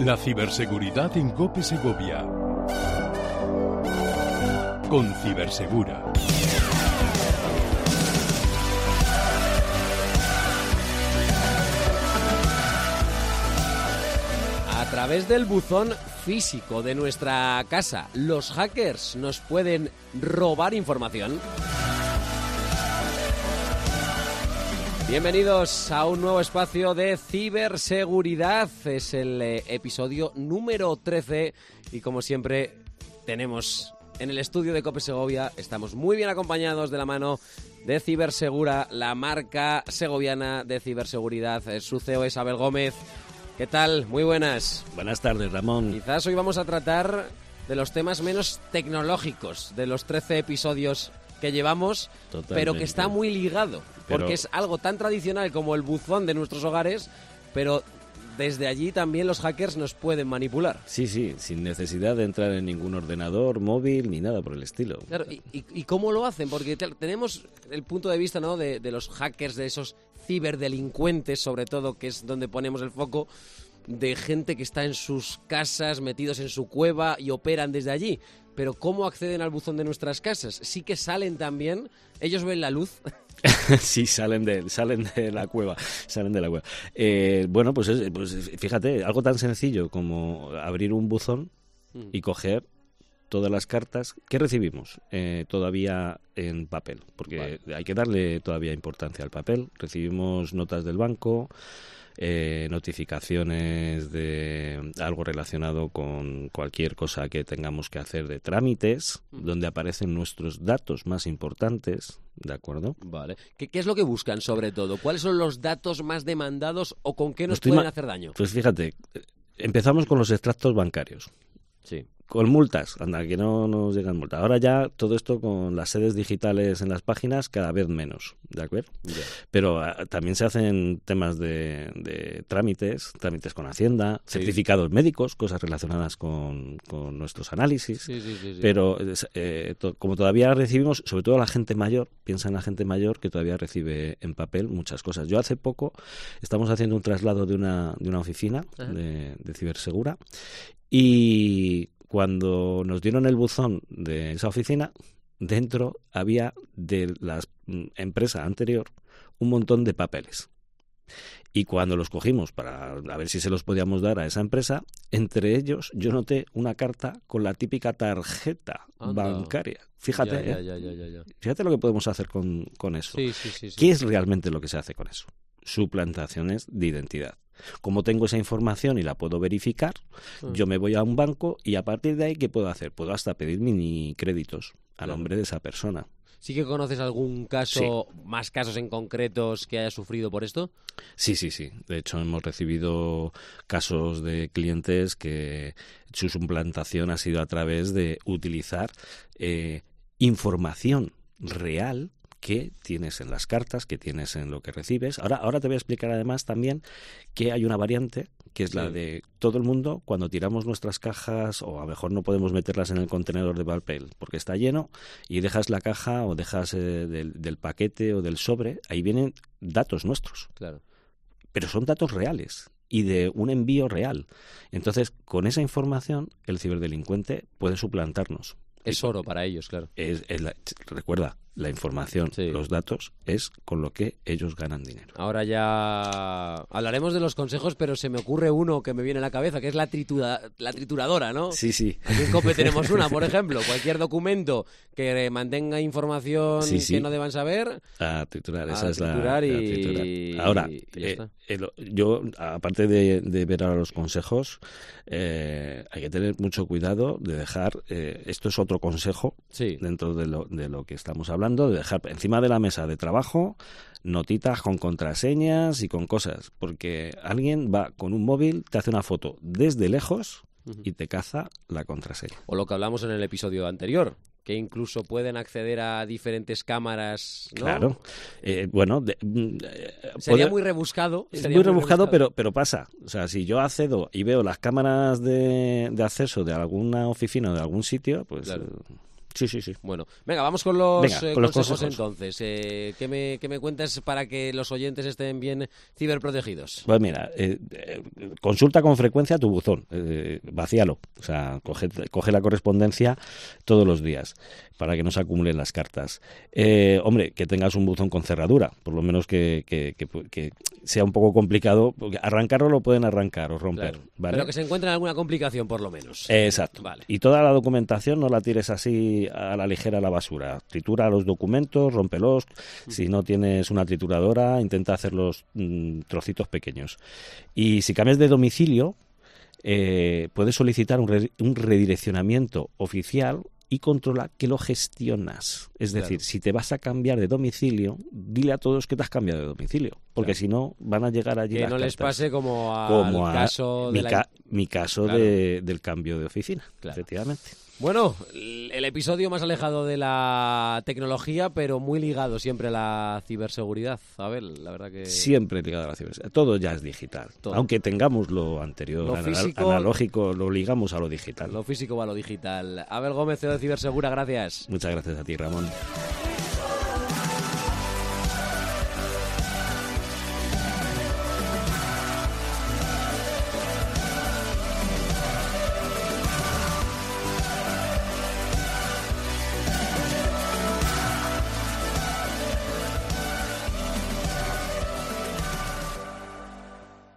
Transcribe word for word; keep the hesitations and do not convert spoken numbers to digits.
La ciberseguridad en COPE Segovia. Con Cibersegura. A través del buzón físico de nuestra casa, los hackers nos pueden robar información. Bienvenidos a un nuevo espacio de ciberseguridad. Es el eh, episodio número trece y como siempre tenemos en el estudio de COPE Segovia, estamos muy bien acompañados de la mano de Cibersegura, la marca segoviana de ciberseguridad. Eh, Su C E O es Abel Gómez. ¿Qué tal? Muy buenas. Buenas tardes, Ramón. Quizás hoy vamos a tratar de los temas menos tecnológicos de los trece episodios que llevamos, Totalmente. Pero que está muy ligado, porque pero... es algo tan tradicional como el buzón de nuestros hogares, pero desde allí también los hackers nos pueden manipular. Sí, sí, sin necesidad de entrar en ningún ordenador, móvil, ni nada por el estilo. Claro, ¿y, y, y cómo lo hacen? Porque te, tenemos el punto de vista, ¿no?, de, de los hackers, de esos ciberdelincuentes, sobre todo, que es donde ponemos el foco, de gente que está en sus casas, metidos en su cueva y operan desde allí. Pero ¿cómo acceden al buzón de nuestras casas? Sí que salen también, ellos ven la luz. Sí, salen de, salen de la cueva, salen de la cueva. Eh, bueno, pues, es, pues fíjate, algo tan sencillo como abrir un buzón mm. y coger todas las cartas que recibimos eh, todavía en papel, porque vale. hay que darle todavía importancia al papel. Recibimos notas del banco, Eh, notificaciones de algo relacionado con cualquier cosa que tengamos que hacer de trámites, donde aparecen nuestros datos más importantes, ¿de acuerdo? Vale. ¿Qué, qué es lo que buscan sobre todo? ¿Cuáles son los datos más demandados o con qué nos pueden ma- hacer daño? Pues fíjate, empezamos con los extractos bancarios. Sí. Con multas, anda, que no nos llegan multas. Ahora ya todo esto con las sedes digitales en las páginas cada vez menos, ¿de acuerdo? Yeah. Pero a, también se hacen temas de, de trámites, trámites con Hacienda, sí. certificados médicos, cosas relacionadas con, con nuestros análisis. Sí, sí, sí, sí. Pero eh, to, como todavía recibimos, sobre todo la gente mayor, piensa en la gente mayor que todavía recibe en papel muchas cosas. Yo hace poco estamos haciendo un traslado de una, de una oficina de, de Cibersegura y cuando nos dieron el buzón de esa oficina, dentro había de la empresa anterior un montón de papeles. Y cuando los cogimos para a ver si se los podíamos dar a esa empresa, entre ellos yo noté una carta con la típica tarjeta Anda. bancaria. Fíjate, ya, ya, ya, ya, ya. fíjate lo que podemos hacer con, con eso. Sí, sí, sí, sí. ¿Qué es realmente lo que se hace con eso? Suplantaciones de identidad. Como tengo esa información y la puedo verificar, uh-huh. yo me voy a un banco y a partir de ahí, ¿qué puedo hacer? Puedo hasta pedir mini créditos a nombre de esa persona. ¿Sí que conoces algún caso, sí. más casos en concretos que haya sufrido por esto? Sí, sí, sí. De hecho, hemos recibido casos de clientes que su suplantación ha sido a través de utilizar eh, información real que tienes en las cartas, que tienes en lo que recibes. Ahora, ahora te voy a explicar además también que hay una variante, que es la sí. de todo el mundo, cuando tiramos nuestras cajas, o a lo mejor no podemos meterlas en el contenedor de papel porque está lleno, y dejas la caja o dejas eh, del, del paquete o del sobre, ahí vienen datos nuestros. Claro. Pero son datos reales y de un envío real. Entonces, con esa información, el ciberdelincuente puede suplantarnos. Es oro para ellos, claro. Es, es la, recuerda, la información, sí. los datos, es con lo que ellos ganan dinero. Ahora ya hablaremos de los consejos, pero se me ocurre uno que me viene a la cabeza, que es la, tritura, la trituradora, ¿no? Sí, sí. Aquí en COPE tenemos una, por ejemplo. Cualquier documento que mantenga información sí, sí. que no deban saber... A triturar, esa a es triturar la, y... la triturar. Ahora, y eh, eh, yo, aparte de, de ver ahora los consejos, eh, hay que tener mucho cuidado de dejar... Eh, esto es otro consejo sí. dentro de lo, de lo que estamos hablando, de dejar encima de la mesa de trabajo notitas con contraseñas y con cosas, porque alguien va con un móvil, te hace una foto desde lejos uh-huh. y te caza la contraseña. O lo que hablamos en el episodio anterior, que incluso pueden acceder a diferentes cámaras, ¿no? Claro. Eh, bueno, de, eh, sería poder... muy rebuscado. Es sería muy, muy rebuscado, rebuscado, pero pero pasa. O sea, si yo accedo y veo las cámaras de, de acceso de alguna oficina o de algún sitio, pues... Claro. Eh, Sí, sí, sí. Bueno, venga, vamos con los, venga, eh, con los consejos, consejos. entonces. Eh, ¿qué, me, ¿Qué me cuentas para que los oyentes estén bien ciberprotegidos? Pues mira, eh, eh, consulta con frecuencia tu buzón, eh, vacíalo, o sea, coge, coge la correspondencia todos los días para que no se acumulen las cartas. Eh, hombre, que tengas un buzón con cerradura, por lo menos que, que, que, que sea un poco complicado, porque arrancarlo lo pueden arrancar o romper, Claro. ¿vale? Pero que se encuentre alguna complicación, por lo menos. Eh, exacto. Vale. Y toda la documentación no la tires así a la ligera a la basura. Tritura los documentos, rómpelos. Mm. Si no tienes una trituradora, intenta hacerlos mmm, trocitos pequeños. Y si cambias de domicilio, eh, puedes solicitar un, re un redireccionamiento oficial y controla que lo gestionas. Es decir, claro. si te vas a cambiar de domicilio, dile a todos que te has cambiado de domicilio, porque claro. si no, van a llegar allí que las no cartas. les pase como, a como a caso mi, de la... ca mi caso claro. de, del cambio de oficina, claro. efectivamente. Bueno, el episodio más alejado de la tecnología, pero muy ligado siempre a la ciberseguridad. A ver, la verdad que... Siempre ligado a la ciberseguridad. Todo ya es digital. Todo. Aunque tengamos lo anterior, lo físico, analógico, lo ligamos a lo digital. Lo físico va a lo digital. Abel Gómez, C E O de Cibersegura, gracias. Muchas gracias a ti, Ramón.